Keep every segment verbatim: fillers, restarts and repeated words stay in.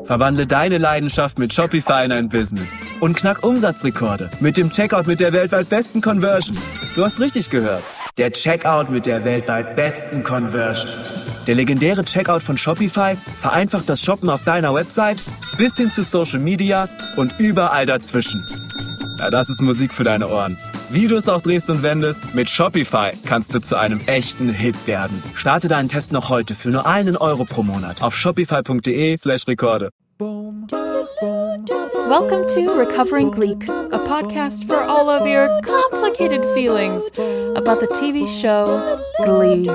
Verwandle deine Leidenschaft mit Shopify in ein Business und knack Umsatzrekorde mit dem Checkout mit der weltweit besten Conversion. Du hast richtig gehört. Der Checkout mit der weltweit besten Conversion. Der legendäre Checkout von Shopify vereinfacht das Shoppen auf deiner Website bis hin zu Social Media und überall dazwischen. Ja, das ist Musik für deine Ohren. Wie du es auch drehst und wendest, mit Shopify kannst du zu einem echten Hit werden. Starte deinen Test noch heute für nur einen Euro pro Monat auf shopify.de slash Rekorde. Welcome to Recovering Gleek, a podcast for all of your complicated feelings about the T V show Glee.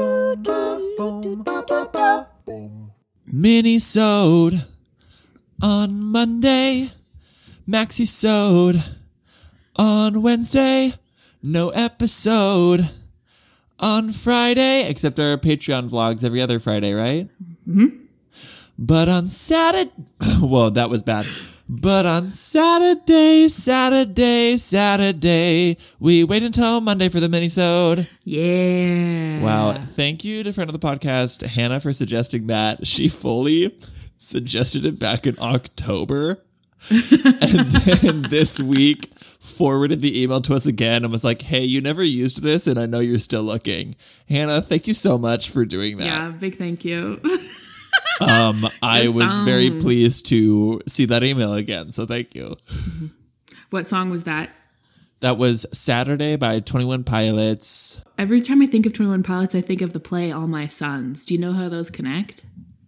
Mini-sode on Monday, maxi-sode on Wednesday, no episode on Friday, except our Patreon vlogs every other Friday, right? Mm-hmm. But on Saturday, whoa, that was bad. But on Saturday, Saturday, Saturday, we wait until Monday for the mini-sode. Yeah. Wow. Thank you to friend of the podcast, Hannah, for suggesting that. She fully suggested it back in October. And then this week forwarded the email to us again and was like, hey, you never used this and I know you're still looking. Hannah, thank you so much for doing that. Yeah, big thank you. um, I was very pleased to see that email again, so thank you. What song was that? That was Saturday by twenty-one Pilots. Every time I think of twenty-one Pilots, I think of the play All My Sons. Do you know how those connect?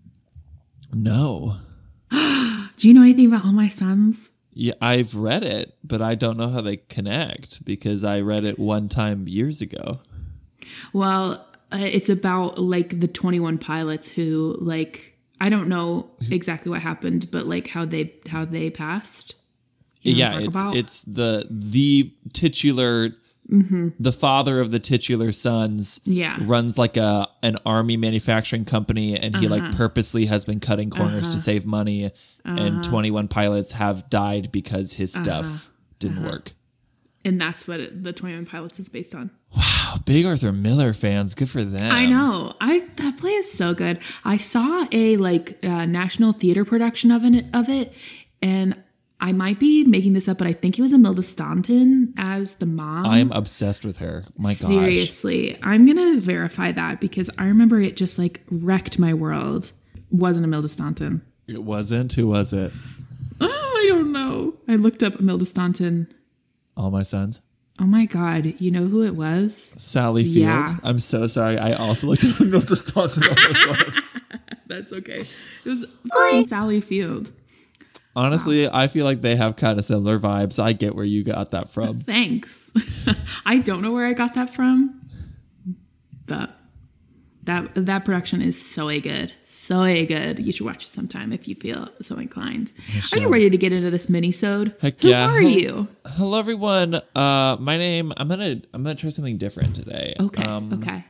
No. Do you know anything about All My Sons? Yeah, I've read it, but I don't know how they connect because I read it one time years ago. Well, uh, it's about like the twenty-one pilots who like, I don't know exactly what happened, but like how they how they passed. You know yeah, it's about? it's the the titular mm-hmm. the father of the titular sons yeah. runs like a an army manufacturing company, and he uh-huh. like purposely has been cutting corners uh-huh. to save money, uh-huh. and twenty-one pilots have died because his stuff uh-huh. didn't uh-huh. work. And that's what it, the twenty-one Pilots is based on. Wow, big Arthur Miller fans. Good for them. I know. I that play is so good. I saw a like uh, national theater production of it, of it, and I might be making this up, but I think it was Imelda Staunton as the mom. I'm obsessed with her. My gosh. Seriously, I'm gonna verify that because I remember it just like wrecked my world. Wasn't Imelda Staunton? It wasn't. Who was it? Oh, I don't know. I looked up Imelda Staunton. All My Sons. Oh my God. You know who it was? Sally Field. Yeah. I'm so sorry. I also looked at Imelda Staunton. All My Sons. That's okay. It was fucking Sally Field. Honestly, wow. I feel like they have kind of similar vibes. I get where you got that from. Thanks. I don't know where I got that from, but that that production is so good. So good. You should watch it sometime if you feel so inclined. Are you ready to get into this mini-sode? Heck Who yeah. are Hello, you? Hello, everyone. Uh, my name, I'm going to I'm gonna try something different today. Okay, um, okay.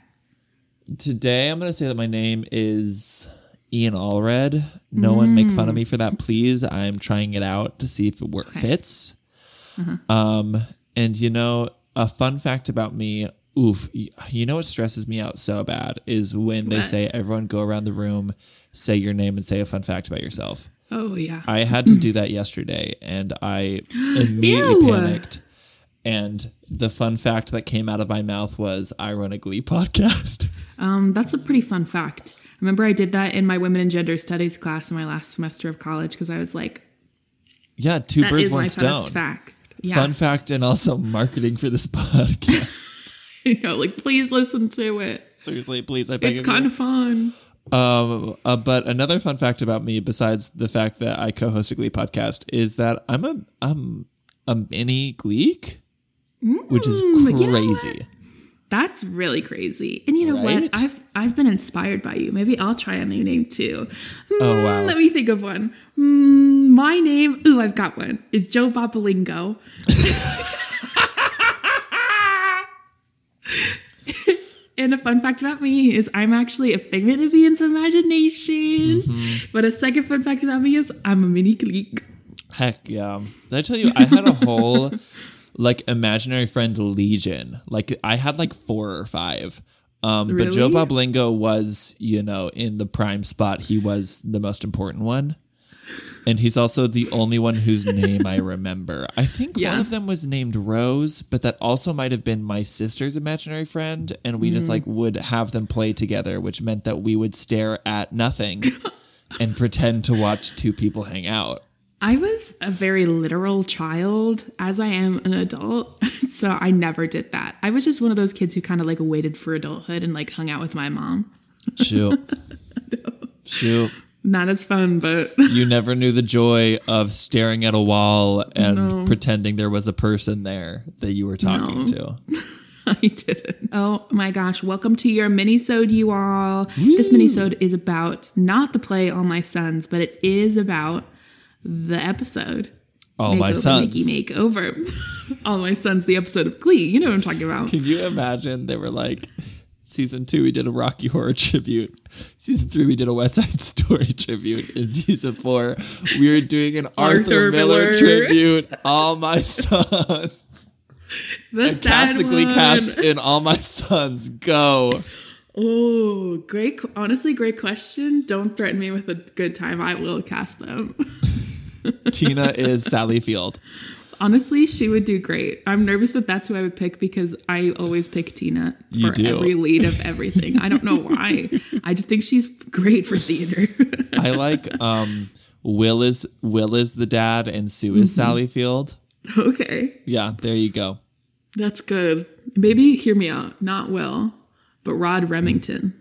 Today, I'm going to say that my name is Ian Allred. No mm. one make fun of me for that, please. I'm trying it out to see if it work, okay. fits. Uh-huh. Um, and, you know, a fun fact about me, oof, you know what stresses me out so bad is when what? they say, everyone go around the room, say your name, and say a fun fact about yourself. Oh, yeah. I had to do that yesterday, and I immediately Ew. panicked. And the fun fact that came out of my mouth was, I run a Glee podcast. Um, that's a pretty fun fact. Remember I did that in my women and gender studies class in my last semester of college because I was like, yeah, two that birds, is one my stone. Fact. Yeah. Fun fact and also marketing for this podcast. You know, like, please listen to it. Seriously, please. I beg It's of kind you. of fun. Um, uh, but another fun fact about me, besides the fact that I co-host a Glee podcast, is that I'm a I'm a mini Gleek, mm, which is crazy. You know That's really crazy. And you know right? what? I've I've been inspired by you. Maybe I'll try a new name too. Mm, oh wow! Let me think of one. Mm, my name, ooh, I've got one. Is Joe Bobolingo. And a fun fact about me is I'm actually a figment of Ian's imagination. Mm-hmm. But a second fun fact about me is I'm a mini Gleek. Heck yeah. Did I tell you, I had a whole like imaginary friend legion. Like I had like four or five. Um, really? But Joe Bobolingo was, you know, in the prime spot. He was the most important one. And he's also the only one whose name I remember. I think Yeah. one of them was named Rose, but that also might have been my sister's imaginary friend. And we mm. just like would have them play together, which meant that we would stare at nothing and pretend to watch two people hang out. I was a very literal child, as I am an adult, so I never did that. I was just one of those kids who kind of like waited for adulthood and like hung out with my mom. Shoot. no. Shoot. Not as fun, but... You never knew the joy of staring at a wall and no. pretending there was a person there that you were talking no. to. I didn't. Oh my gosh. Welcome to your mini-sode, you all. Woo. This mini-sode is about not the play All My Sons, but it is about... the episode. All My Sons. Mickey Makeover. All My Sons, the episode of Glee. You know what I'm talking about. Can you imagine? They were like, season two, we did a Rocky Horror tribute. Season three, we did a West Side Story tribute. In season four, we were doing an Arthur, Arthur Miller, Miller tribute. All My Sons. The and sad cast the Glee one. cast in All My Sons. Go. Oh, great. Honestly, great question. Don't threaten me with a good time. I will cast them. Tina is Sally Field. Honestly, she would do great. I'm nervous that that's who I would pick because I always pick Tina for you do. every lead of everything. I don't know why. I just think she's great for theater. I like um, Will is Will is the dad and Sue is mm-hmm. Sally Field. Okay. Yeah, there you go. That's good. Maybe hear me out. Not Will, but Rod Remington.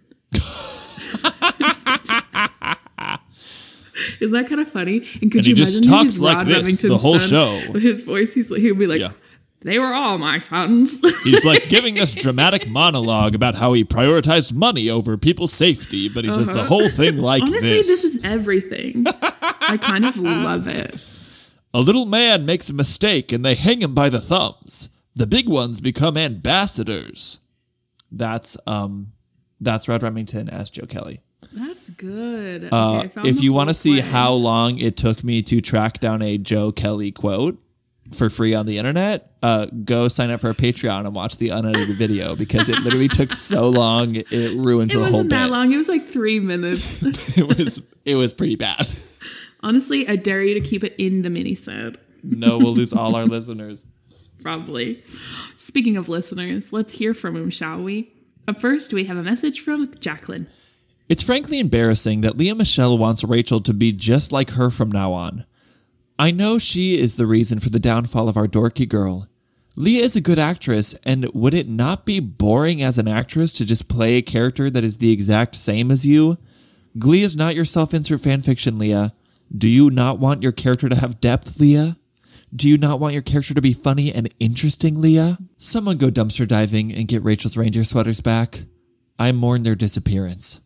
Isn't that kind of funny? And could and you he imagine just talks he's like Rod this Remington's the whole son? show. With his voice, he's like, he'll be like, yeah. They were all my sons. He's like giving this dramatic monologue about how he prioritized money over people's safety, but he uh-huh. says the whole thing like Honestly, this. this is everything. I kind of love it. A little man makes a mistake and they hang him by the thumbs. The big ones become ambassadors. That's um, that's Rod Remington as Joe Kelly. That's good. Uh, okay, if you want to see way. how long it took me to track down a Joe Kelly quote for free on the internet, uh, go sign up for our Patreon and watch the unedited video because it literally took so long it ruined it the whole bit. It wasn't that long. It was like three minutes. it was it was pretty bad. Honestly, I dare you to keep it in the mini-sode. No, we'll lose all our listeners. Probably. Speaking of listeners, let's hear from him, shall we? Up first, we have a message from Jacqueline. It's frankly embarrassing that Lea Michele wants Rachel to be just like her from now on. I know she is the reason for the downfall of our dorky girl. Lea is a good actress, and would it not be boring as an actress to just play a character that is the exact same as you? Glee is not your self-insert fanfiction, Lea. Do you not want your character to have depth, Lea? Do you not want your character to be funny and interesting, Lea? Someone go dumpster diving and get Rachel's reindeer sweaters back. I mourn their disappearance.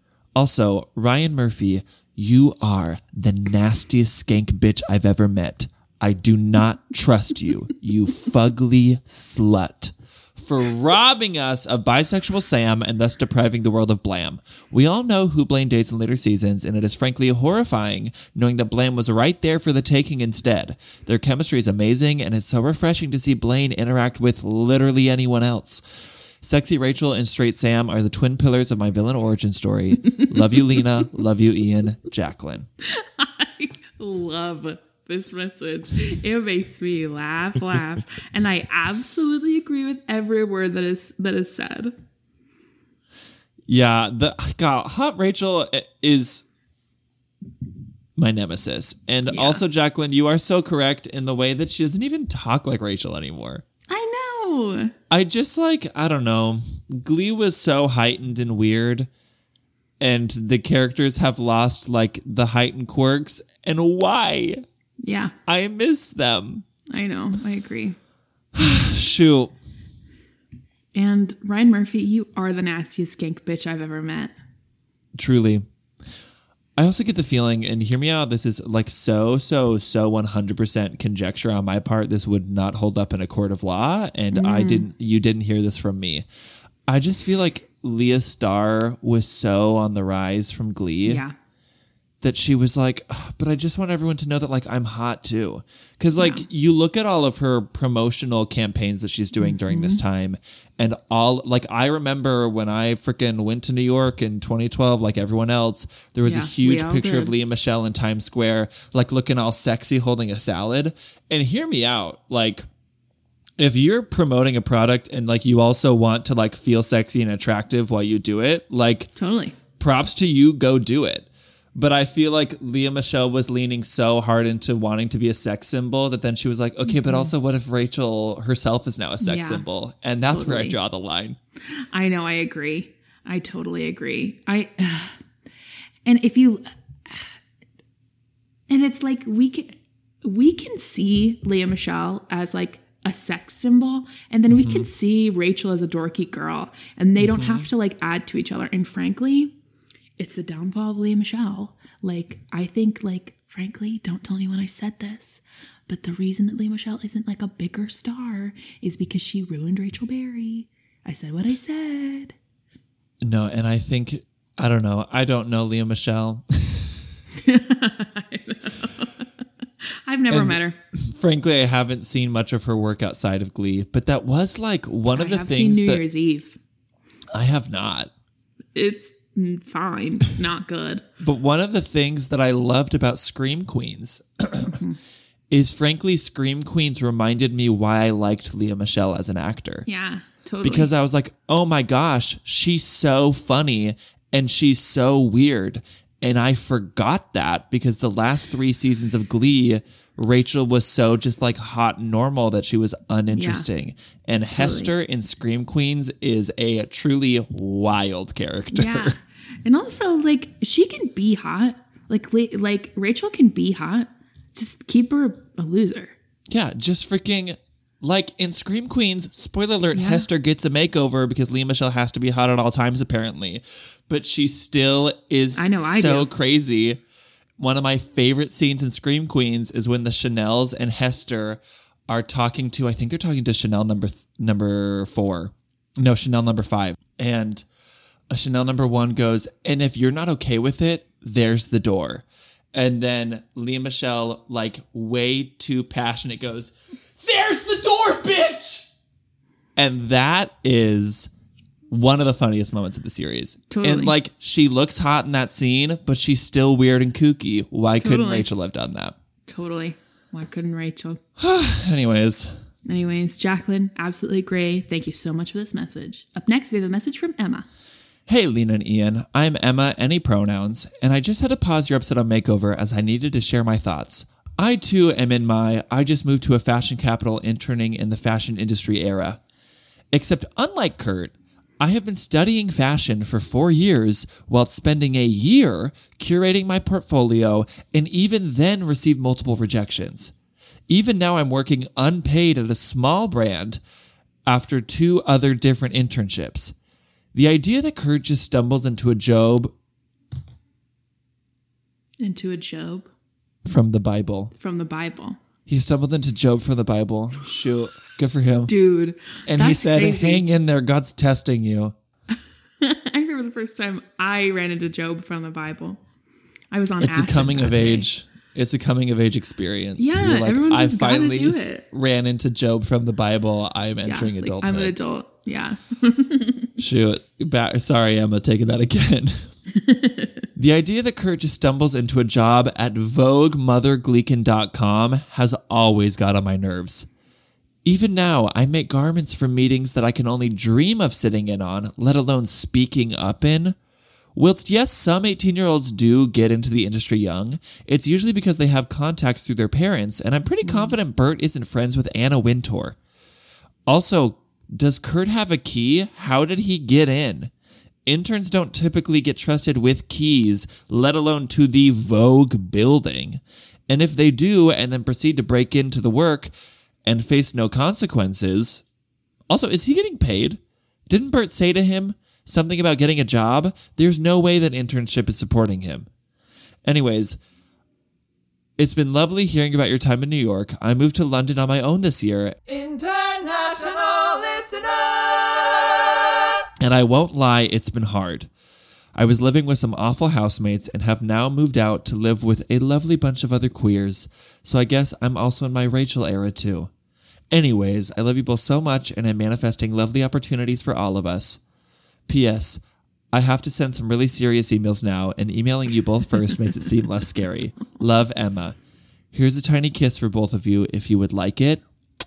Also, Ryan Murphy, you are the nastiest skank bitch I've ever met. I do not trust you, you fugly slut. For robbing us of bisexual Sam and thus depriving the world of Blam. We all know who Blaine dates in later seasons, and it is frankly horrifying knowing that Blam was right there for the taking instead. Their chemistry is amazing, and it's so refreshing to see Blaine interact with literally anyone else. Sexy Rachel and straight Sam are the twin pillars of my villain origin story. Love you, Lena. Love you, Ian. Jacqueline. I love this message. It makes me laugh, laugh. And I absolutely agree with every word that is that is said. Yeah, the God, Hot Rachel is my nemesis. And yeah. Also, Jacqueline, you are so correct in the way that she doesn't even talk like Rachel anymore. I know. I just like, I don't know. Glee was so heightened and weird. And the characters have lost like the heightened quirks. And why? Yeah. I miss them. I know. I agree. Shoot. And Ryan Murphy, you are the nastiest skank bitch I've ever met. Truly. I also get the feeling, and hear me out, this is like so, so, so one hundred percent conjecture on my part. This would not hold up in a court of law, and mm. I didn't. You didn't hear this from me. I just feel like Leah Starr was so on the rise from Glee. Yeah. that she was like, "Ugh, but I just want everyone to know that like I'm hot too." Because like Yeah. you look at all of her promotional campaigns that she's doing mm-hmm. during this time, and all like I remember when I freaking went to New York in twenty twelve, like everyone else, there was yeah, a huge picture did. of Lea Michele in Times Square, like looking all sexy holding a salad. And hear me out, like if you're promoting a product and like you also want to like feel sexy and attractive while you do it, like totally props to you, go do it. But I feel like Lea Michele was leaning so hard into wanting to be a sex symbol that then she was like, okay, mm-hmm. but also what if Rachel herself is now a sex yeah, symbol? And that's totally. Where I draw the line. I know. I agree. I totally agree. I, and if you, and it's like, we can, we can see Lea Michele as like a sex symbol, and then mm-hmm. we can see Rachel as a dorky girl, and they mm-hmm. don't have to like add to each other. And frankly, it's the downfall of Lea Michele. Like, I think, like, frankly, don't tell anyone I said this, but the reason that Lea Michele isn't, like, a bigger star is because she ruined Rachel Berry. I said what I said. No, and I think, I don't know. I don't know Lea Michele. I know. I've never and met her. Frankly, I haven't seen much of her work outside of Glee, but that was, like, one of I the have things seen New that... Year's Eve. I have not. It's... fine, not good. But one of the things that I loved about Scream Queens is, frankly, Scream Queens reminded me why I liked Lea Michele as an actor. Yeah, totally. Because I was like, oh my gosh, she's so funny and she's so weird. And I forgot that because the last three seasons of Glee, Rachel was so just like hot and normal that she was uninteresting. Yeah, and totally. Hester in Scream Queens is a truly wild character. Yeah. And also, like, she can be hot. Like, like Rachel can be hot. Just keep her a loser. Yeah, just freaking... Like in Scream Queens, spoiler alert, yeah. Hester gets a makeover because Lea Michele has to be hot at all times, apparently. But she still is I know, I so do. crazy. One of my favorite scenes in Scream Queens is when the Chanels and Hester are talking to, I think they're talking to Chanel number th- number four. No, Chanel number five. And a Chanel number one goes, and if you're not okay with it, there's the door. And then Lea Michele, like way too passionate, goes... There's the door, bitch! And that is one of the funniest moments of the series. Totally. And, like, she looks hot in that scene, but she's still weird and kooky. Why totally. couldn't Rachel have done that? Totally. Why couldn't Rachel? Anyways. Anyways, Jacqueline, absolutely great. Thank you so much for this message. Up next, we have a message from Emma. Hey, Lena and Ian. I'm Emma, any pronouns, and I just had to pause your episode on Makeover as I needed to share my thoughts. I, too, am in my I just moved to a fashion capital interning in the fashion industry era. Except unlike Kurt, I have been studying fashion for four years while spending a year curating my portfolio and even then received multiple rejections. Even now I'm working unpaid at a small brand after two other different internships. The idea that Kurt just stumbles into a Job... Into a Job? From the Bible. From the Bible. He stumbled into Job from the Bible. Shoot. Good for him. Dude. And he said, crazy. Hang in there. God's testing you. I remember the first time I ran into Job from the Bible. I was on It's acid a coming of day. age. It's a coming of age experience. Yeah, You're like, everyone I just gotta finally do it. ran into Job from the Bible. I'm entering yeah, like, adulthood. I'm an adult. Yeah. Shoot. Back, sorry, Emma. Taking that again. The idea that Kurt just stumbles into a job at Vogue Mother Gleekin dot com has always got on my nerves. Even now, I make garments for meetings that I can only dream of sitting in on, let alone speaking up in. Whilst yes, some eighteen-year-olds do get into the industry young, it's usually because they have contacts through their parents, and I'm pretty confident Bert isn't friends with Anna Wintour. Also, does Kurt have a key? How did he get in? Interns don't typically get trusted with keys, let alone to the Vogue building. And if they do and then proceed to break into the work and face no consequences... Also, is he getting paid? Didn't Bert say to him something about getting a job? There's no way that internship is supporting him. Anyways, it's been lovely hearing about your time in New York. I moved to London on my own this year. International listener! And I won't lie, it's been hard. I was living with some awful housemates and have now moved out to live with a lovely bunch of other queers, so I guess I'm also in my Rachel era too. Anyways, I love you both so much and I'm manifesting lovely opportunities for all of us. P S. I have to send some really serious emails now, and emailing you both first makes it seem less scary. Love, Emma. Here's a tiny kiss for both of you if you would like it.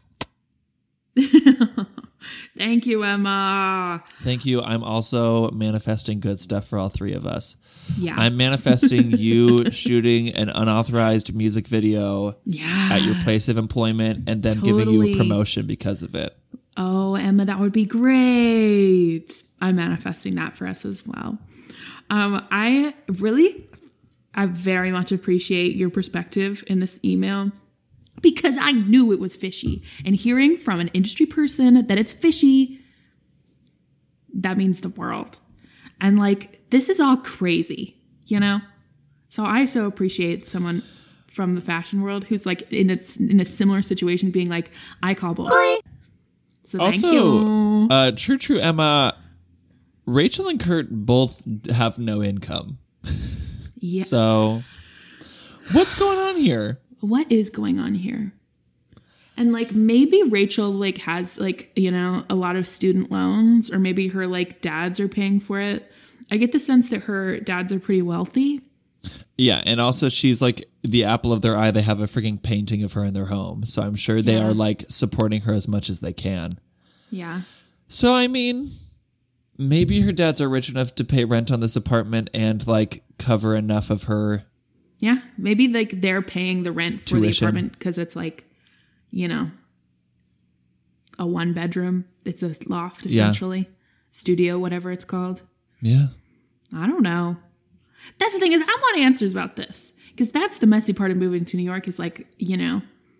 Thank you, Emma. Thank you. I'm also manifesting good stuff for all three of us. Yeah. I'm manifesting you shooting an unauthorized music video yeah. at your place of employment and then totally. giving you a promotion because of it. Oh, Emma, that would be great. I'm manifesting that for us as well. Um, I really, I very much appreciate your perspective in this email, because I knew it was fishy. And hearing from an industry person that it's fishy, that means the world. And like, this is all crazy, you know? So I so appreciate someone from the fashion world who's like in a, in a similar situation being like, I call bullshit. So thank also, you. Uh, true, true, Emma, Rachel and Kurt both have no income. Yeah. So what's going on here? What is going on here? And like maybe Rachel like has like, you know, a lot of student loans, or maybe her like dads are paying for it. I get the sense that her dads are pretty wealthy. Yeah, and also she's like the apple of their eye. They have a freaking painting of her in their home. So I'm sure they yeah. are like supporting her as much as they can. Yeah. So I mean, maybe her dads are rich enough to pay rent on this apartment and like cover enough of her. Yeah, maybe like they're paying the rent for tuition. the apartment because it's like, you know, a one bedroom. It's a loft essentially, yeah. Studio, whatever it's called. Yeah. I don't know. That's the thing is I want answers about this, because that's the messy part of moving to New York is like, you know,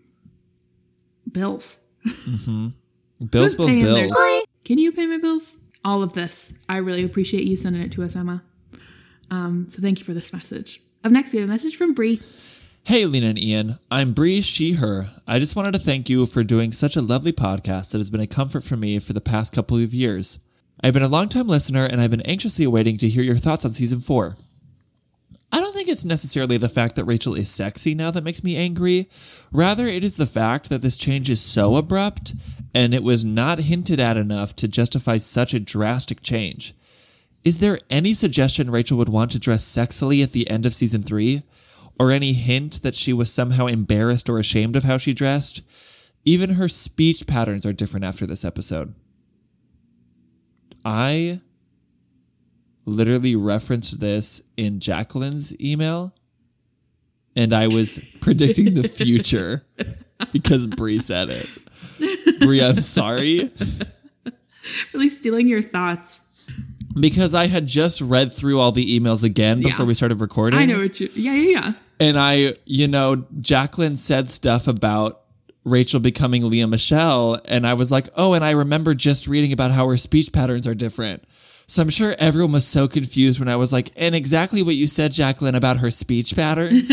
bills. Mm-hmm. Bills, bills, bills. Their, can you pay my bills? All of this. I really appreciate you sending it to us, Emma. Um, so thank you for this message. Up next, we have a message from Bree. Hey, Lena and Ian. I'm Bree, she, her. I just wanted to thank you for doing such a lovely podcast that has been a comfort for me for the past couple of years. I've been a longtime listener, and I've been anxiously awaiting to hear your thoughts on season four. I don't think it's necessarily the fact that Rachel is sexy now that makes me angry. Rather, it is the fact that this change is so abrupt, and it was not hinted at enough to justify such a drastic change. Is there any suggestion Rachel would want to dress sexily at the end of season three? Or any hint that she was somehow embarrassed or ashamed of how she dressed? Even her speech patterns are different after this episode. I literally referenced this in Jacqueline's email, and I was predicting the future because Bree said it. Bree, I'm sorry. Really stealing your thoughts. Because I had just read through all the emails again before yeah. we started recording. I know what you... Yeah, yeah, yeah. And I, you know, Jacqueline said stuff about Rachel becoming Leah Michelle, and I was like, oh, and I remember just reading about how her speech patterns are different. So I'm sure everyone was so confused when I was like, and exactly what you said, Jacqueline, about her speech patterns.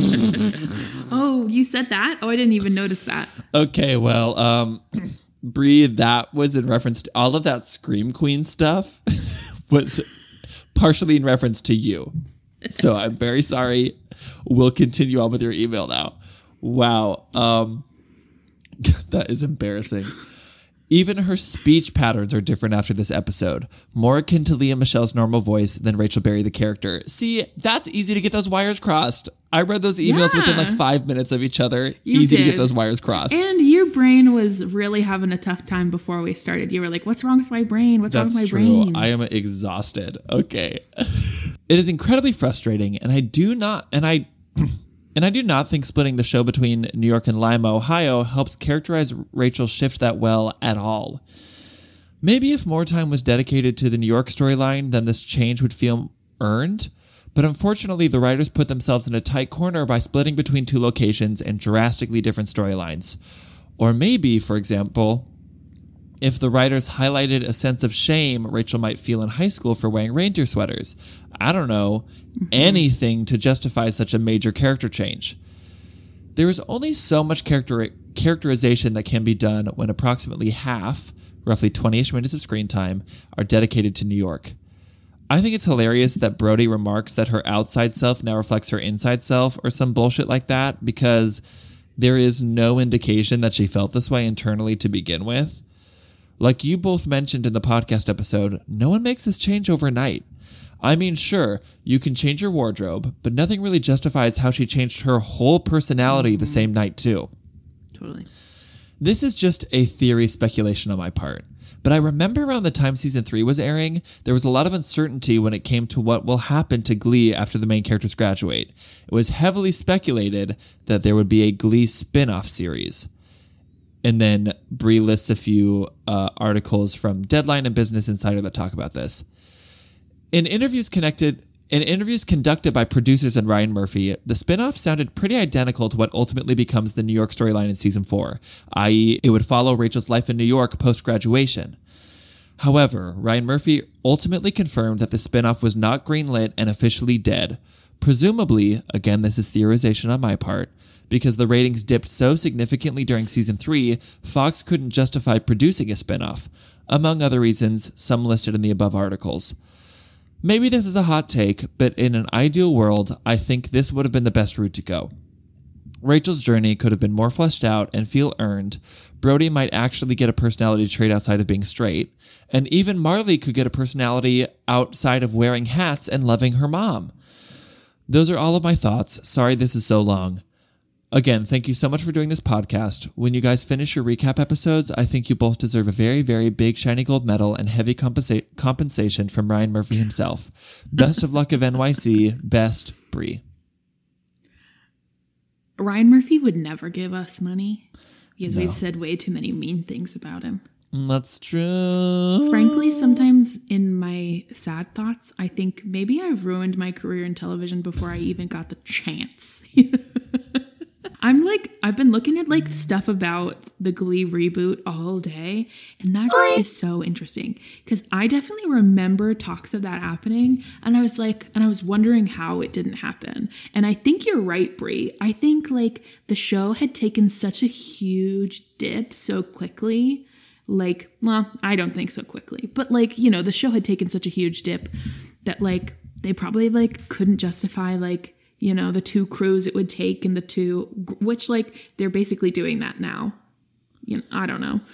Oh, you said that? Oh, I didn't even notice that. Okay, well, um, Bree, that was in reference to all of that Scream Queen stuff. Was partially in reference to you. So I'm very sorry. We'll continue on with your email now. Wow. Um, that is embarrassing. Even her speech patterns are different after this episode. More akin to Leah Michelle's normal voice than Rachel Berry, the character. See, that's easy to get those wires crossed. I read those emails yeah. within like five minutes of each other. You easy did. to get those wires crossed. And your brain was really having a tough time before we started. You were like, what's wrong with my brain? What's that's wrong with my true. brain? I am exhausted. Okay. It is incredibly frustrating, and I do not, and I... And I do not think splitting the show between New York and Lima, Ohio helps characterize Rachel's shift that well at all. Maybe if more time was dedicated to the New York storyline, then this change would feel earned. But unfortunately, the writers put themselves in a tight corner by splitting between two locations and drastically different storylines. Or maybe, for example, if the writers highlighted a sense of shame Rachel might feel in high school for wearing reindeer sweaters. I don't know, mm-hmm. anything to justify such a major character change. There is only so much character characterization that can be done when approximately half, roughly twenty-ish minutes of screen time, are dedicated to New York. I think it's hilarious that Brody remarks that her outside self now reflects her inside self or some bullshit like that, because there is no indication that she felt this way internally to begin with. Like you both mentioned in the podcast episode, no one makes this change overnight. I mean, sure, you can change your wardrobe, but nothing really justifies how she changed her whole personality the same night too. Totally. This is just a theory speculation on my part, but I remember around the time season three was airing, there was a lot of uncertainty when it came to what will happen to Glee after the main characters graduate. It was heavily speculated that there would be a Glee spin-off series. And then Brie lists a few uh, articles from Deadline and Business Insider that talk about this. In interviews connected... In interviews conducted by producers and Ryan Murphy, the spinoff sounded pretty identical to what ultimately becomes the New York storyline in season four, that is, it would follow Rachel's life in New York post-graduation. However, Ryan Murphy ultimately confirmed that the spinoff was not greenlit and officially dead. Presumably, again, this is theorization on my part, because the ratings dipped so significantly during season three, Fox couldn't justify producing a spinoff, among other reasons, some listed in the above articles. Maybe this is a hot take, but in an ideal world, I think this would have been the best route to go. Rachel's journey could have been more fleshed out and feel earned. Brody might actually get a personality trait outside of being straight. And even Marley could get a personality outside of wearing hats and loving her mom. Those are all of my thoughts. Sorry this is so long. Again, thank you so much for doing this podcast. When you guys finish your recap episodes, I think you both deserve a very, very big shiny gold medal and heavy compensa- compensation from Ryan Murphy himself. Best of luck of N Y C. Best, Brie. Ryan Murphy would never give us money because No. we've said way too many mean things about him. That's true. Frankly, sometimes in my sad thoughts, I think maybe I've ruined my career in television before I even got the chance. I'm like, I've been looking at like stuff about the Glee reboot all day, and that is so interesting because I definitely remember talks of that happening, and I was like, and I was wondering how it didn't happen. And I think you're right, Brie. I think like the show had taken such a huge dip so quickly. Like, well, I don't think so quickly, but like, you know, the show had taken such a huge dip that like they probably like couldn't justify like, you know, the two crews it would take and the two, which like they're basically doing that now. You know, I don't know.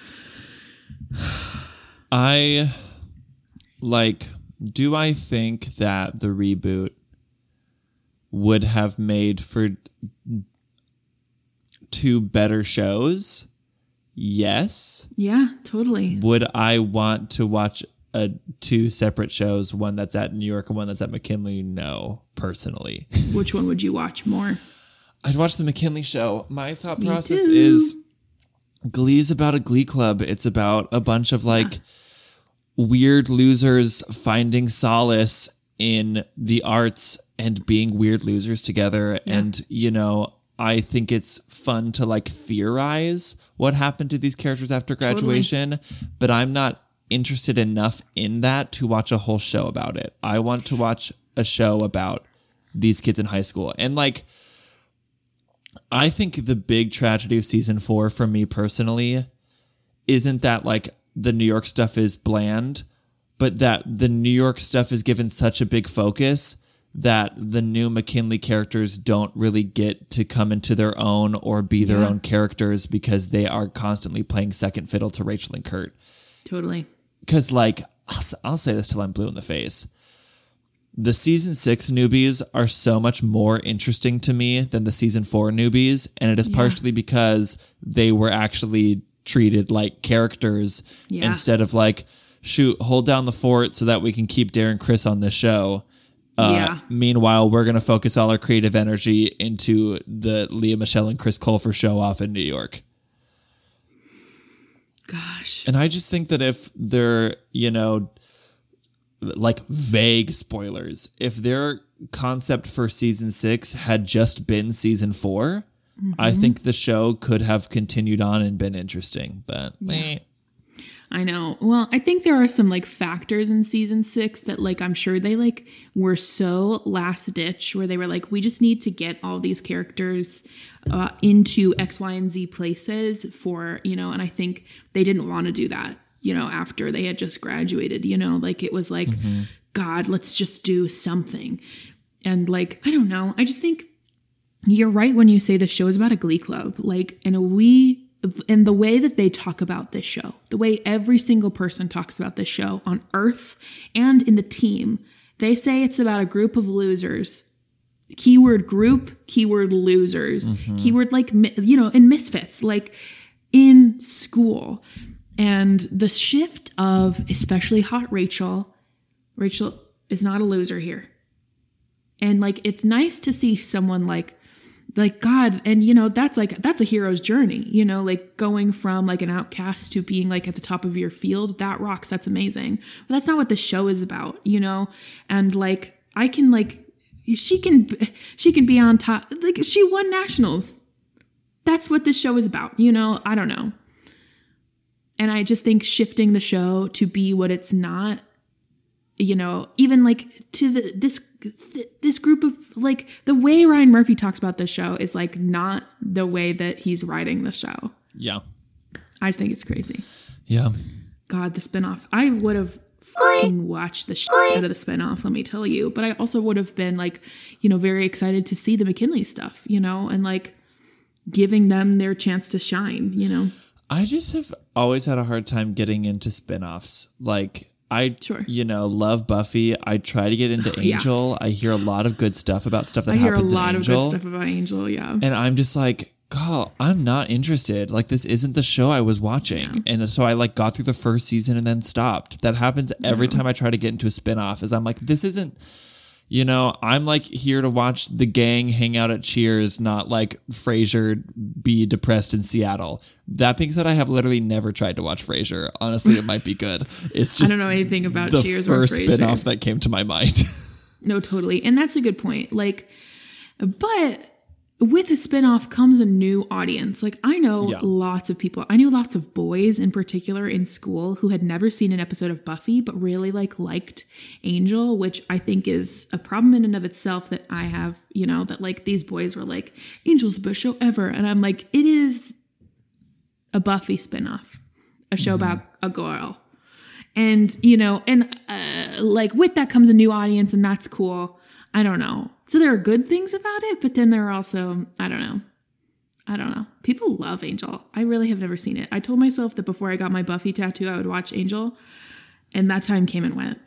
I like, do I think that the reboot would have made for two better shows? Yes. Yeah, totally. Would I want to watch a two separate shows, one that's at New York and one that's at McKinley? No, personally. Which one would you watch more? I'd watch the McKinley show. My thought Me process too. is Glee's about a Glee club. It's about a bunch of like yeah. weird losers finding solace in the arts and being weird losers together. Yeah. And, you know, I think it's fun to like theorize what happened to these characters after graduation, totally. But I'm not interested enough in that to watch a whole show about it. I want to watch a show about these kids in high school. And like, I think the big tragedy of season four for me personally isn't that like the New York stuff is bland, but that the New York stuff is given such a big focus that the new McKinley characters don't really get to come into their own or be their yeah. own characters because they are constantly playing second fiddle to Rachel and Kurt. Totally. Because, like, I'll, I'll say this till I'm blue in the face. The season six newbies are so much more interesting to me than the season four newbies. And it is yeah. partially because they were actually treated like characters yeah. instead of like, shoot, hold down the fort so that we can keep Darren Criss on this show. Uh, yeah. Meanwhile, we're going to focus all our creative energy into the Leah Michelle and Chris Colfer show off in New York. Gosh. And I just think that if they're, you know, like vague spoilers, if their concept for season six had just been season four, mm-hmm. I think the show could have continued on and been interesting. But yeah. eh. I know. Well, I think there are some like factors in season six that like I'm sure they like were so last ditch where they were like, we just need to get all these characters uh, into X, Y, and Z places for, you know, and I think they didn't want to do that, you know, after they had just graduated, you know, like it was like, mm-hmm. God, let's just do something. And like, I don't know. I just think you're right when you say the show is about a glee club. Like, and we, and the way that they talk about this show, the way every single person talks about this show on Earth and in the team, they say it's about a group of losers. Keyword group, keyword losers, mm-hmm. keyword like, you know, and misfits, like in school. And the shift of especially hot Rachel, Rachel is not a loser here. And like, it's nice to see someone like, like God, and you know, that's like, that's a hero's journey, you know, like going from like an outcast to being like at the top of your field, that rocks. That's amazing. But that's not what the show is about, you know? And like, I can like, she can, she can be on top. Like she won nationals. That's what this show is about. You know, I don't know. And I just think shifting the show to be what it's not, you know, even like to the, this, this group of like the way Ryan Murphy talks about this show is like not the way that he's writing the show. Yeah. I just think it's crazy. Yeah. God, the spinoff. I would have fucking watched the shit out of the spinoff, let me tell you. But I also would have been like, you know, very excited to see the McKinley stuff, you know, and like giving them their chance to shine, you know. I just have always had a hard time getting into spinoffs. Like, I, sure. you know, love Buffy. I try to get into oh, Angel. Yeah. I hear a lot of good stuff about stuff that I hear happens a lot in of Angel. good stuff about Angel, yeah. And I'm just like, God, I'm not interested. Like, this isn't the show I was watching. Yeah. And so I like got through the first season and then stopped. That happens every yeah. time I try to get into a spinoff is I'm like, this isn't, you know, I'm like here to watch the gang hang out at Cheers, not like Frasier be depressed in Seattle. That being said, I have literally never tried to watch Frasier. Honestly, it might be good. It's just I don't know anything about the Cheers first or Frasier. spinoff that came to my mind. No, totally. And that's a good point. Like, but with a spinoff comes a new audience. Like I know yeah. lots of people. I knew lots of boys in particular in school who had never seen an episode of Buffy, but really like liked Angel, which I think is a problem in and of itself that I have, you know, that like these boys were like, Angel's the best show ever. And I'm like, it is a Buffy spinoff, a show mm-hmm. about a girl. And, you know, and uh, like with that comes a new audience and that's cool. I don't know. So there are good things about it, but then there are also, I don't know. I don't know. People love Angel. I really have never seen it. I told myself that before I got my Buffy tattoo, I would watch Angel. And that time came and went.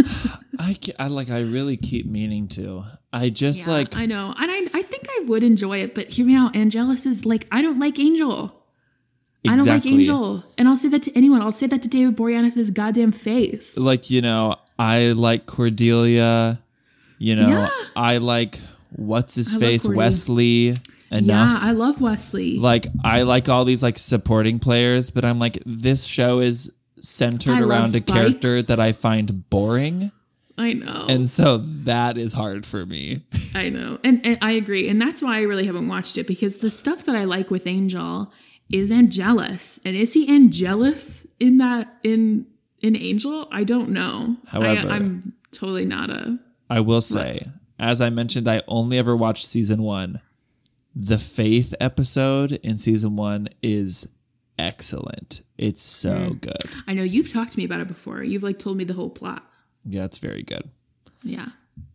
I, I like, I really keep meaning to. I just yeah, like. I know. And I, I think I would enjoy it, but hear me out. Angelus is like, I don't like Angel. Exactly. I don't like Angel. And I'll say that to anyone. I'll say that to David Boreanaz's goddamn face. Like, you know, I like Cordelia. You know, yeah. I like, what's his I face, Wesley enough. Yeah, I love Wesley. Like, I like all these, like, supporting players, but I'm like, this show is centered I around a character that I find boring. I know. And so that is hard for me. I know. And, and I agree. And that's why I really haven't watched it, because the stuff that I like with Angel is Angelus. And is he Angelus in that, in, in Angel? I don't know. However, I, I'm totally not a... I will say, as I mentioned, I only ever watched season one. The Faith episode in season one is excellent. It's so mm. good. I know you've talked to me about it before. You've like told me the whole plot. Yeah, it's very good. Yeah.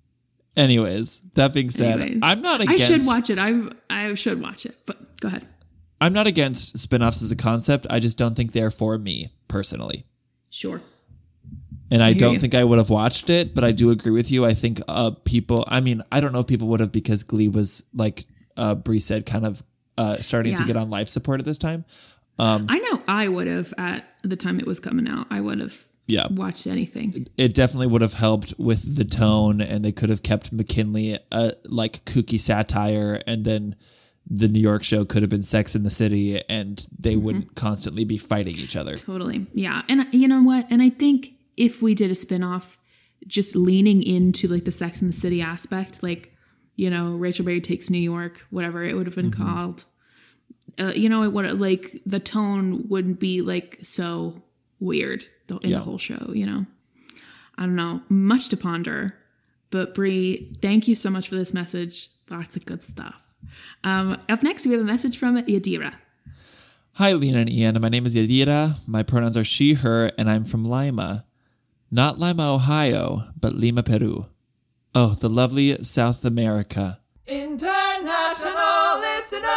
Anyways, that being said, Anyways, I'm not against... I should watch it. I I should watch it, but go ahead. I'm not against spinoffs as a concept. I just don't think they're for me, personally. Sure. And I, I don't you. think I would have watched it, but I do agree with you. I think uh, people, I mean, I don't know if people would have, because Glee was, like uh, Bree said, kind of uh, starting yeah. to get on life support at this time. Um, I know I would have at the time it was coming out. I would have yeah. watched anything. It definitely would have helped with the tone, and they could have kept McKinley uh, like kooky satire, and then the New York show could have been Sex in the City, and they mm-hmm. wouldn't constantly be fighting each other. Totally. Yeah. And you know what? And I think if we did a spinoff just leaning into like the Sex and the City aspect, like, you know, Rachel Berry Takes New York, whatever it would have been mm-hmm. called, uh, you know, it would like the tone wouldn't be like so weird in yeah. the whole show, you know? I don't know. Much to ponder. But Bree, thank you so much for this message. Lots of good stuff. Um, up next, we have a message from Yadira. Hi, Lena and Ian. My name is Yadira. My pronouns are she, her, and I'm from Lima. Not Lima, Ohio, but Lima, Peru. Oh, the lovely South America. International listener!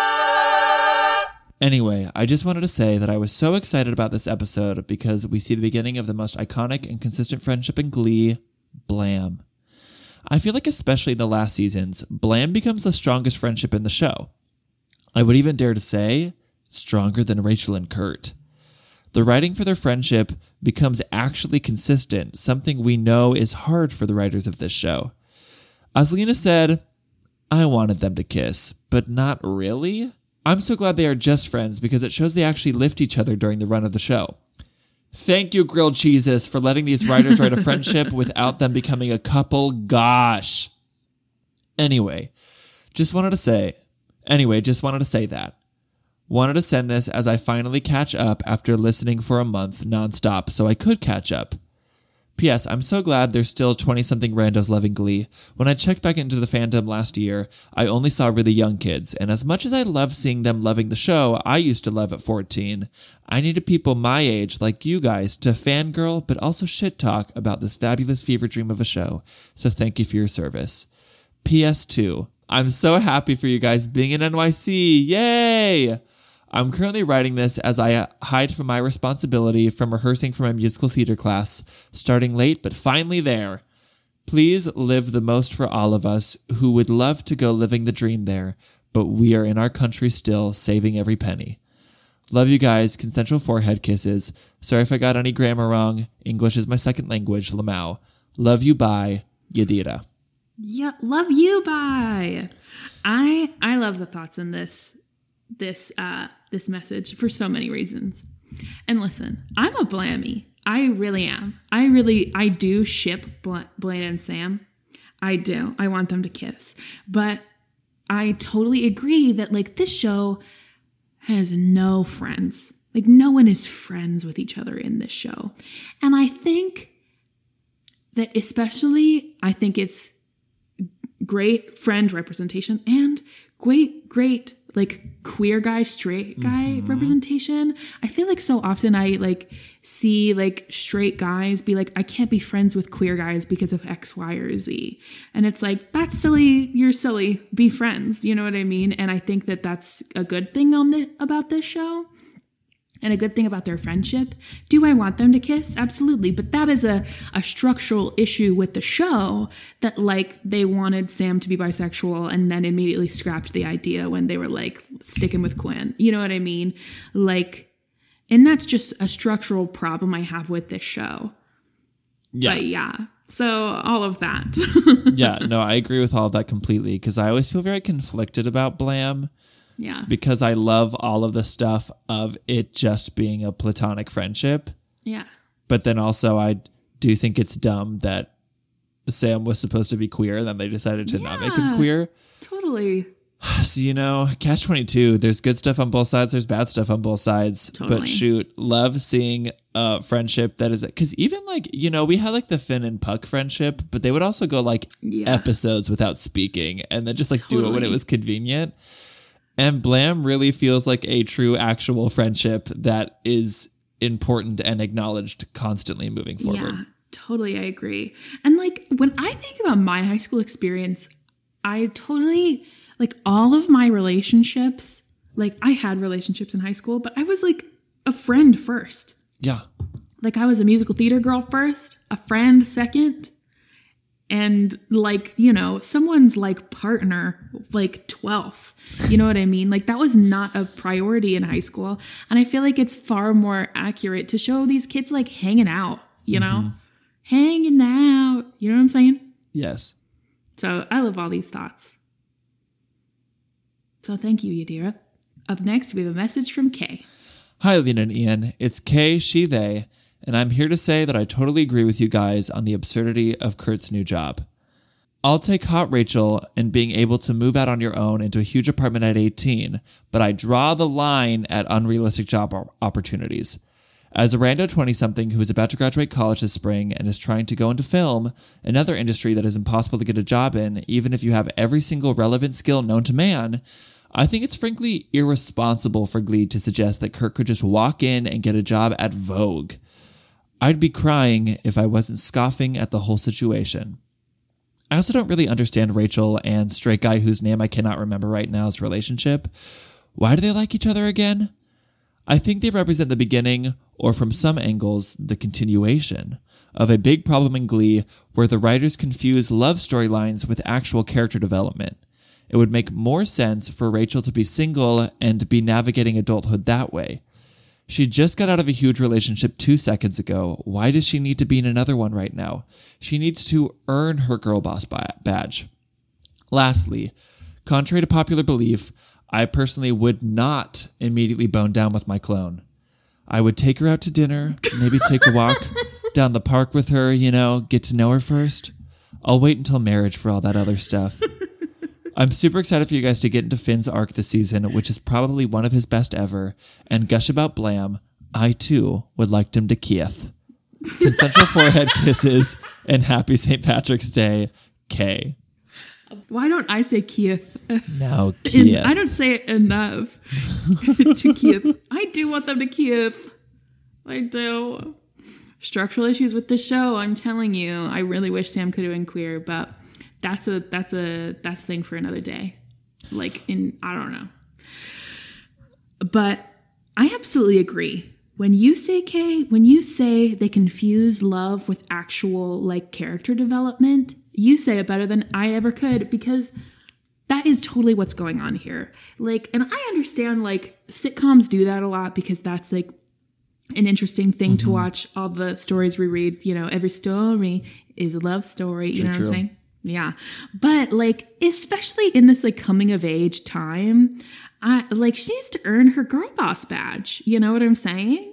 Anyway, I just wanted to say that I was so excited about this episode because we see the beginning of the most iconic and consistent friendship in Glee, Blam. I feel like especially in the last seasons, Blam becomes the strongest friendship in the show. I would even dare to say, stronger than Rachel and Kurt. The writing for their friendship becomes actually consistent, something we know is hard for the writers of this show. As Lena said, I wanted them to kiss, but not really. I'm so glad they are just friends because it shows they actually lift each other during the run of the show. Thank you, Grilled Cheeses, for letting these writers write a friendship without them becoming a couple. Gosh. Anyway, just wanted to say, anyway, just wanted to say that. Wanted to send this as I finally catch up after listening for a month nonstop so I could catch up. P S. I'm so glad there's still twenty-something randos loving Glee. When I checked back into the fandom last year, I only saw really young kids, and as much as I love seeing them loving the show I used to love at fourteen, I needed people my age, like you guys, to fangirl but also shit talk about this fabulous fever dream of a show, so thank you for your service. P S two. I'm so happy for you guys being in N Y C. Yay! I'm currently writing this as I hide from my responsibility from rehearsing for my musical theater class, starting late but finally there. Please live the most for all of us who would love to go living the dream there, but we are in our country still, saving every penny. Love you guys, consensual forehead kisses. Sorry if I got any grammar wrong. English is my second language, Lamau. Love you, bye, Yadira. Yeah, love you, bye. I I love the thoughts in this this uh this message for so many reasons. And listen, I'm a Blammy. I really am. I really, I do ship Bl- Blaine and Sam. I do. I want them to kiss. But I totally agree that like this show has no friends. Like no one is friends with each other in this show. And I think that especially, I think it's great friend representation and great, great like queer guy, straight guy mm-hmm. representation. I feel like so often I like see like straight guys be like, I can't be friends with queer guys because of X, Y, or Z. And it's like, that's silly. You're silly. Be friends. You know what I mean? And I think that that's a good thing on the, about this show. And a good thing about their friendship. Do I want them to kiss? Absolutely. But that is a, a structural issue with the show that like they wanted Sam to be bisexual and then immediately scrapped the idea when they were like sticking with Quinn. You know what I mean? Like, and that's just a structural problem I have with this show. Yeah. But yeah. So all of that. Yeah, no, I agree with all of that completely because I always feel very conflicted about Blam. Yeah. Because I love all of the stuff of it just being a platonic friendship. Yeah. But then also I do think it's dumb that Sam was supposed to be queer and then they decided to yeah, not make him queer. Totally. So, you know, catch twenty-two, there's good stuff on both sides. There's bad stuff on both sides. Totally. But shoot, love seeing a friendship that is, because even like, you know, we had like the Finn and Puck friendship, but they would also go like yeah. episodes without speaking and then just like totally. do it when it was convenient. And Blam really feels like a true actual friendship that is important and acknowledged constantly moving forward. Yeah, totally. I agree. And like when I think about my high school experience, I totally like all of my relationships, like I had relationships in high school, but I was like a friend first. Yeah. Like I was a musical theater girl first, a friend second. And like, you know, someone's like partner, like twelfth, you know what I mean? Like that was not a priority in high school. And I feel like it's far more accurate to show these kids like hanging out, you know, mm-hmm. hanging out, you know what I'm saying? Yes. So I love all these thoughts. So thank you, Yadira. Up next, we have a message from Kay. Hi, Lena and Ian. It's Kay, she, they. And I'm here to say that I totally agree with you guys on the absurdity of Kurt's new job. I'll take hot Rachel and being able to move out on your own into a huge apartment at eighteen, but I draw the line at unrealistic job opportunities. As a rando twenty-something who is about to graduate college this spring and is trying to go into film, another industry that is impossible to get a job in, even if you have every single relevant skill known to man, I think it's frankly irresponsible for Glee to suggest that Kurt could just walk in and get a job at Vogue. I'd be crying if I wasn't scoffing at the whole situation. I also don't really understand Rachel and straight guy whose name I cannot remember right now's relationship. Why do they like each other again? I think they represent the beginning, or from some angles, the continuation, of a big problem in Glee where the writers confuse love storylines with actual character development. It would make more sense for Rachel to be single and be navigating adulthood that way. She just got out of a huge relationship two seconds ago. Why does she need to be in another one right now? She needs to earn her girl boss badge. Lastly, contrary to popular belief, I personally would not immediately bone down with my clone. I would take her out to dinner, maybe take a walk down the park with her, you know, get to know her first. I'll wait until marriage for all that other stuff. I'm super excited for you guys to get into Finn's arc this season, which is probably one of his best ever, and gush about Blam. I, too, would like him to Keith. Consensual forehead kisses, and happy Saint Patrick's Day, Kay. Why don't I say Keith? No, Keith. I don't say it enough to Keith. I do want them to Keith. I do. Structural issues with the show, I'm telling you. I really wish Sam could have been queer, but that's a that's a that's a thing for another day. Like in I don't know. But I absolutely agree. When you say Kay, when you say they confuse love with actual like character development, you say it better than I ever could, because that is totally what's going on here. Like, and I understand like sitcoms do that a lot because that's like an interesting thing mm-hmm. to watch. All the stories we read, you know, every story is a love story. You true, know what true. I'm saying? Yeah. But like, especially in this like coming of age time, I like she needs to earn her girl boss badge. You know what I'm saying?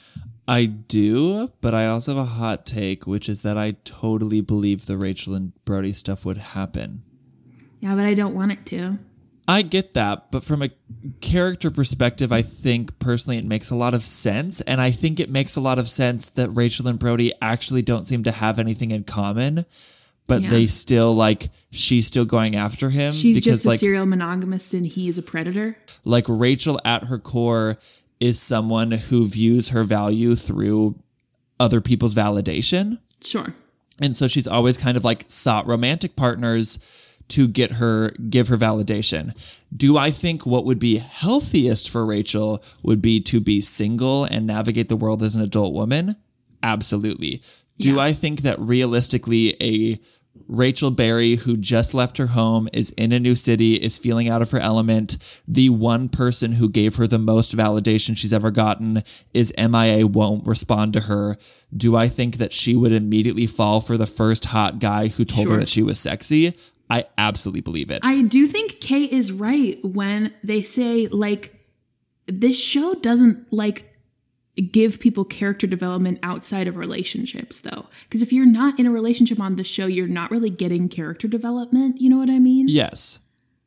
I do, but I also have a hot take, which is that I totally believe the Rachel and Brody stuff would happen. Yeah, but I don't want it to. I get that, but from a character perspective, I think personally it makes a lot of sense, and I think it makes a lot of sense that Rachel and Brody actually don't seem to have anything in common, but yeah. they still, like, she's still going after him. She's because, just a like, serial monogamist and he is a predator. Like, Rachel at her core is someone who views her value through other people's validation. Sure. And so she's always kind of like sought romantic partners to get her, give her validation. Do I think what would be healthiest for Rachel would be to be single and navigate the world as an adult woman? Absolutely. Do yeah. I think that realistically a Rachel Berry who just left her home, is in a new city, is feeling out of her element, the one person who gave her the most validation she's ever gotten is M I A, won't respond to her? Do I think that she would immediately fall for the first hot guy who told sure. her that she was sexy? I absolutely believe it. I do think Kay is right when they say, like, this show doesn't, like, give people character development outside of relationships, though. Because if you're not in a relationship on the show, you're not really getting character development. You know what I mean? Yes.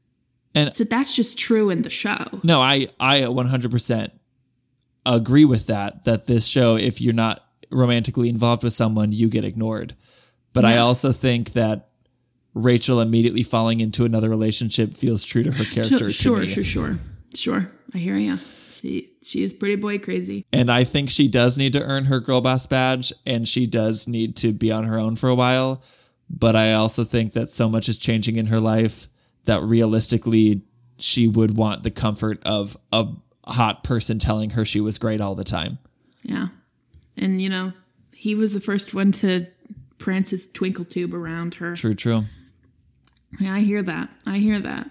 And so that's just true in the show. No, I, I one hundred percent agree with that, that this show, if you're not romantically involved with someone, you get ignored. But yeah. I also think that Rachel immediately falling into another relationship feels true to her character. Sure, to me. sure, sure, sure. I hear you. She she is pretty boy crazy. And I think she does need to earn her girl boss badge, and she does need to be on her own for a while. But I also think that so much is changing in her life that realistically she would want the comfort of a hot person telling her she was great all the time. Yeah. And, you know, he was the first one to prance his twinkle tube around her. True, true. Yeah, I hear that. I hear that.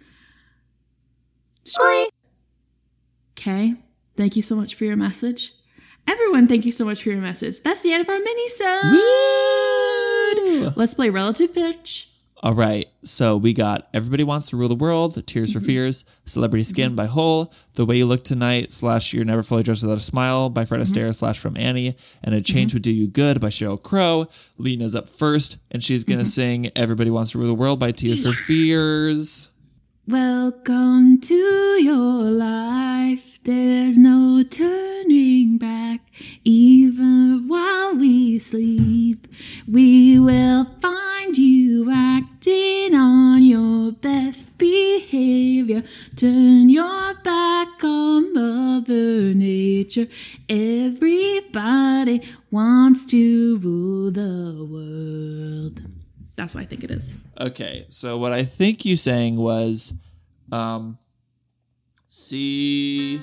Okay. Thank you so much for your message. Everyone, thank you so much for your message. That's the end of our mini-sode. Woo! Let's play Relative Pitch. All right. So we got Everybody Wants to Rule the World, Tears mm-hmm. for Fears, Celebrity Skin mm-hmm. by Hole, The Way You Look Tonight, slash You're Never Fully Dressed Without a Smile by Fred Astaire, mm-hmm. slash From Annie, and A Change mm-hmm. Would Do You Good by Sheryl Crow. Lena's up first, and she's going to mm-hmm. sing Everybody Wants to Rule the World by Tears for Fears. Welcome to your life. There's no turning back. Even while we sleep, we will find you acting on your best behavior. Turn your back on Mother Nature. Everybody wants to rule the world. That's what I think it is. Okay, so what I think you sang was, um, see...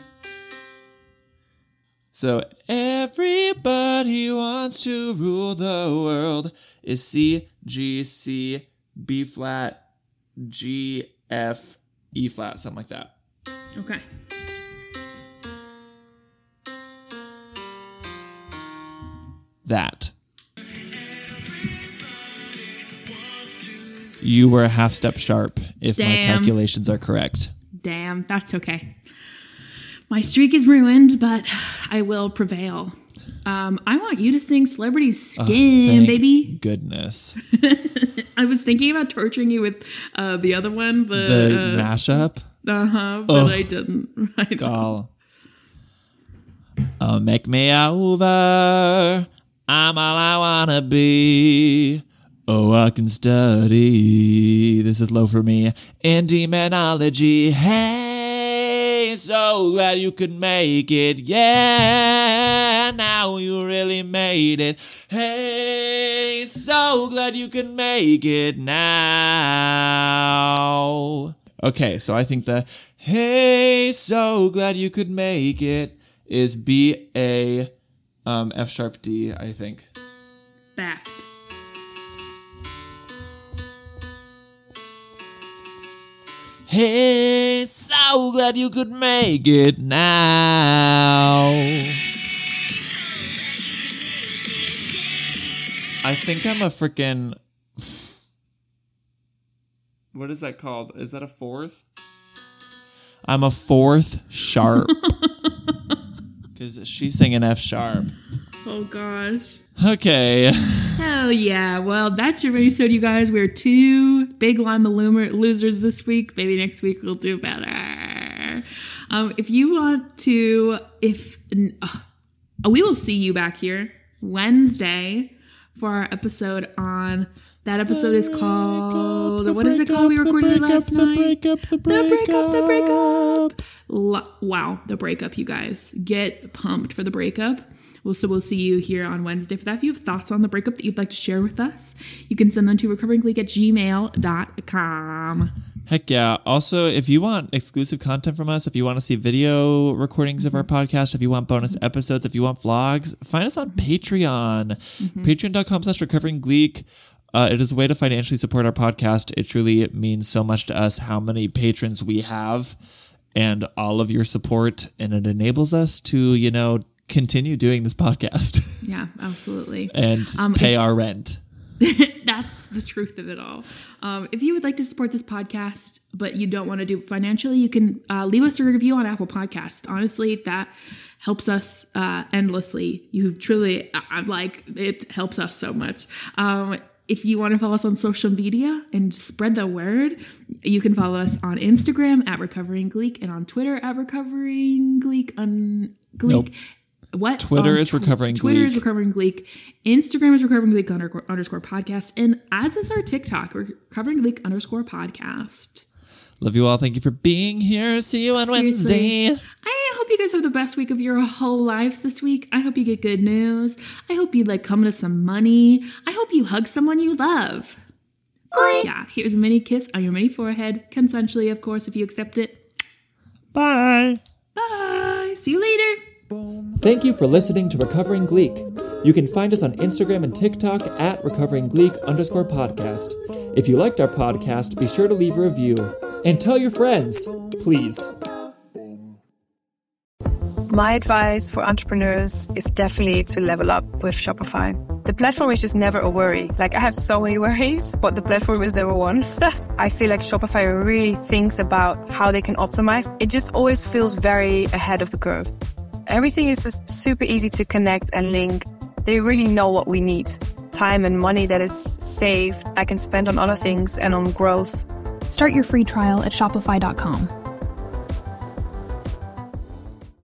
So everybody wants to rule the world is C, G, C, B flat, G, F, E flat, something like that. Okay. That. You were a half step sharp, if Damn. my calculations are correct. Damn, that's okay. My streak is ruined, but I will prevail. Um, I want you to sing Celebrity Skin, oh, thank baby. Goodness. I was thinking about torturing you with uh, the other one, but The uh, mashup? Uh-huh, but oh, I didn't. I God. Oh, make me over. I'm all I wanna be. Oh, I can study. This is low for me. In demonology. Hey, so glad you could make it. Yeah, now you really made it. Hey, so glad you could make it now. Okay, so I think the hey, so glad you could make it is B, A, um, F sharp, D, I think. Baft. Hey, so glad you could make it now. I think I'm a freaking... What is that called? Is that a fourth? I'm a fourth sharp. Because she's singing F sharp. Oh, gosh. Okay. Hell yeah. Well, that's your episode, you guys. We're two big Lima Loomer losers this week. Maybe next week we'll do better. Um, if you want to, if uh, we will see you back here Wednesday for our episode on, that episode is called, what is it called? We recorded it last night. The breakup, the breakup, the breakup, the breakup. Lo- wow, the breakup, you guys. Get pumped for the breakup. Well, so we'll see you here on Wednesday for that. If you have thoughts on the breakup that you'd like to share with us, you can send them to recovering gleek at gmail dot com. Heck yeah. Also, if you want exclusive content from us, if you want to see video recordings of our podcast, if you want bonus episodes, if you want vlogs, find us on Patreon. Mm-hmm. Patreon.com slash recovering gleek. Uh, it is a way to financially support our podcast. It truly means so much to us how many patrons we have and all of your support. And it enables us to, you know, continue doing this podcast. Yeah, absolutely. and um, pay if, our rent. That's the truth of it all. Um, if you would like to support this podcast, but you don't want to do it financially, you can uh, leave us a review on Apple Podcast. Honestly, that helps us uh, endlessly. You truly, I'm like, it helps us so much. Um, If you want to follow us on social media and spread the word, you can follow us on Instagram at Recovering Gleek and on Twitter at Recovering Gleek. Un- Gleek. Nope. What? Twitter um, is Recovering Twitter Gleek. is Recovering Gleek. Instagram is Recovering Gleek underscore, underscore podcast. And as is our TikTok, Recovering Gleek underscore podcast. Love you all. Thank you for being here. See you on Seriously, Wednesday. I hope you guys have the best week of your whole lives this week. I hope you get good news. I hope you like come to some money. I hope you hug someone you love. Gleek. Yeah, here's a mini kiss on your mini forehead. Consensually, of course, if you accept it. Bye. Bye. See you later. Thank you for listening to Recovering Gleek. You can find us on Instagram and TikTok at Recovering Gleek underscore podcast. If you liked our podcast, be sure to leave a review. And tell your friends, please. My advice for entrepreneurs is definitely to level up with Shopify. The platform is just never a worry. Like, I have so many worries, but the platform is never one. I feel like Shopify really thinks about how they can optimize. It just always feels very ahead of the curve. Everything is just super easy to connect and link. They really know what we need. Time and money that is saved, I can spend on other things and on growth. Start your free trial at shopify dot com.